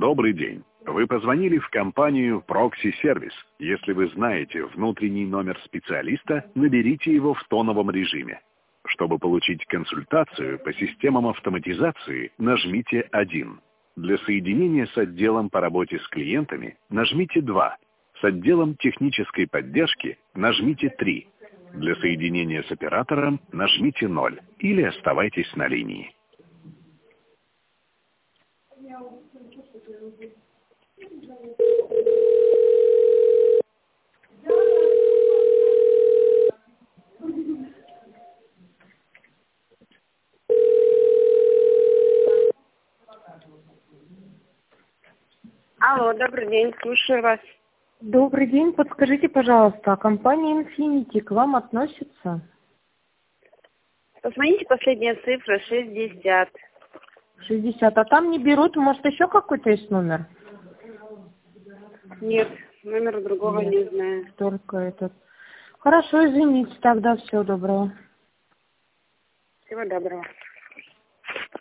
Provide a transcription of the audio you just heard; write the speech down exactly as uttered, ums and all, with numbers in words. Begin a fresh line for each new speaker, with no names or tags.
Добрый день. Вы позвонили в компанию Proxy Service. Если вы знаете внутренний номер специалиста, наберите его в тоновом режиме. Чтобы получить консультацию по системам автоматизации, нажмите один. Для соединения с отделом по работе с клиентами нажмите два. С отделом технической поддержки нажмите три. Для соединения с оператором нажмите ноль или оставайтесь на линии.
Алло, добрый день, слушаю вас.
Добрый день. Подскажите, пожалуйста, а компания Infinity к вам относится?
Позвоните, последняя цифра шестьдесят.
шестьдесят. А там не берут, может, еще какой-то есть номер?
Нет, номера другого
Нет,
не знаю.
только этот. Хорошо, извините, тогда всего доброго.
Всего доброго.